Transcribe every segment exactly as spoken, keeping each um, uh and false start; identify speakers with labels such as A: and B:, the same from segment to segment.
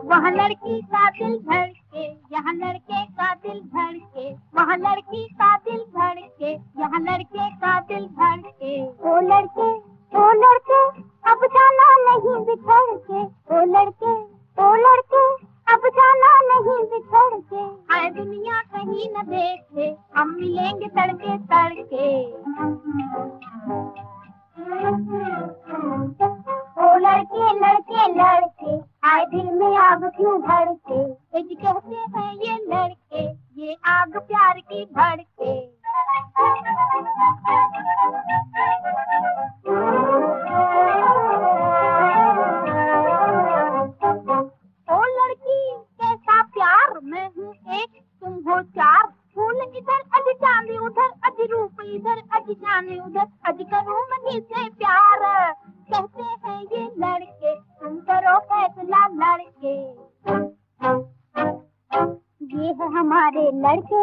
A: वहाँ लड़की का दिल धड़के, यहाँ लड़के का दिल धड़के, वहाँ लड़की का दिल धड़के, यहाँ लड़के का दिल धड़के। ओ लड़के ओ लड़के अब जाना नहीं बिछड़ के, ओ लड़के ओ लड़के अब जाना नहीं बिछड़ के। आए दुनिया कहीं न देखे, हम मिलेंगे तड़के तड़के। ओ लड़के लड़के लड़के आए दिल में आग क्यों भड़के, एज कहते हैं ये लड़के ये आग प्यार की भड़के। ओ लड़की कैसा प्यार, मैं हूँ एक तुम हो चार, फूल इधर अज चांदी उधर, अज रूप इधर अज जाने उधर, अज करूँ मैं किससे प्यार। कहते हैं ये लड़के तुम करो फैसला लड़के। ये है हमारे लड़के।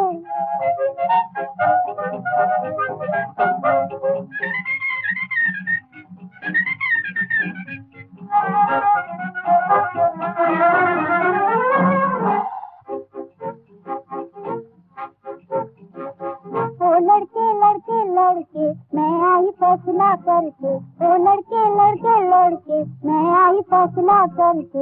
A: ओ लड़के लड़के लड़के मैं आई फैसला करके, ओ लड़के लड़के लड़के मैं आई फैसला करके।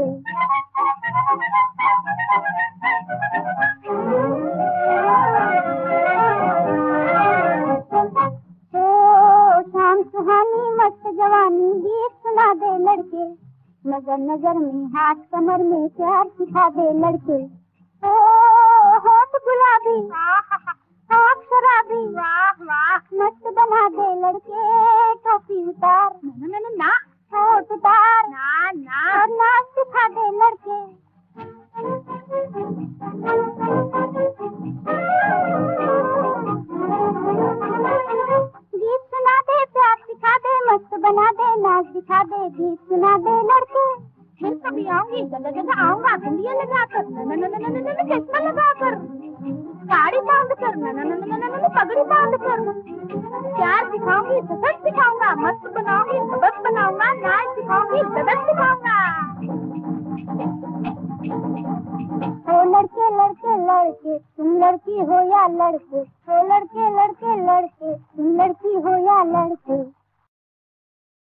A: ओ शाम सुहानी मस्त जवानी गीत सुना दे लड़के, नजर नजर में हाथ कमर में प्यार सिखा दे लड़के। ओ होठ गुलाबी आँख शराबी, वाह वाह मस्त बना दे लड़के। टोपी उतार ना ना ना ना, होठ उतार ना ना, और नाच सिखा दे लड़के। गीत सुना दे प्यार सिखा दे, मस्त बना दे नाच सिखा दे, गीत सुना दे लड़के। फिर कभी आऊंगी जगह जगह आऊंगा, बिंदिया लगा कर न न न न न चश्मा लगा कर, साड़ी बांध कर न न न न पगड़ी बांध कर, प्यार सिखाऊंगी सबक सिखाऊंगा, मस्त बनाऊंगी सबक बनाऊंगा, नाच सिखाऊंगी सबक सिखाऊंगा। ओ लड़के लड़के लड़के तुम लड़की हो या लड़के, ओ लड़के लड़के लड़के तुम लड़के